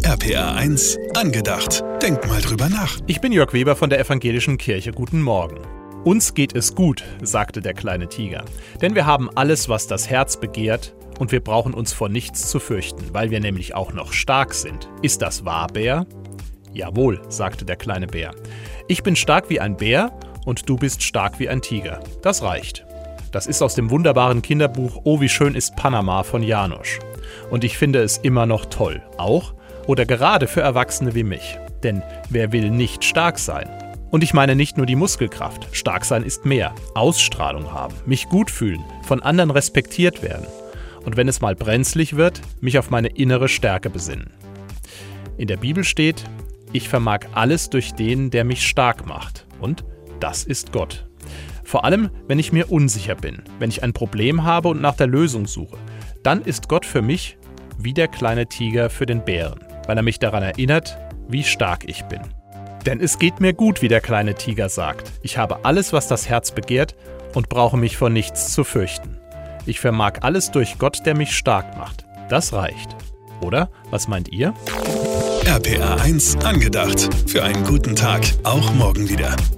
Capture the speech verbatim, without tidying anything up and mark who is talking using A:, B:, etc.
A: R P R eins angedacht. Denk mal drüber nach.
B: Ich bin Jörg Weber von der Evangelischen Kirche. Guten Morgen. Uns geht es gut, sagte der kleine Tiger. Denn wir haben alles, was das Herz begehrt, und wir brauchen uns vor nichts zu fürchten, weil wir nämlich auch noch stark sind. Ist das wahr, Bär? Jawohl, sagte der kleine Bär. Ich bin stark wie ein Bär und du bist stark wie ein Tiger. Das reicht. Das ist aus dem wunderbaren Kinderbuch Oh, wie schön ist Panama von Janosch. Und ich finde es immer noch toll. Auch oder gerade für Erwachsene wie mich. Denn wer will nicht stark sein? Und ich meine nicht nur die Muskelkraft. Stark sein ist mehr. Ausstrahlung haben, mich gut fühlen, von anderen respektiert werden. Und wenn es mal brenzlig wird, mich auf meine innere Stärke besinnen. In der Bibel steht, ich vermag alles durch den, der mich stark macht. Und das ist Gott. Vor allem, wenn ich mir unsicher bin, wenn ich ein Problem habe und nach der Lösung suche, dann ist Gott für mich wie der kleine Tiger für den Bären, weil er mich daran erinnert, wie stark ich bin. Denn es geht mir gut, wie der kleine Tiger sagt. Ich habe alles, was das Herz begehrt und brauche mich vor nichts zu fürchten. Ich vermag alles durch Gott, der mich stark macht. Das reicht. Oder? Was meint ihr?
A: R P R eins angedacht. Für einen guten Tag. Auch morgen wieder.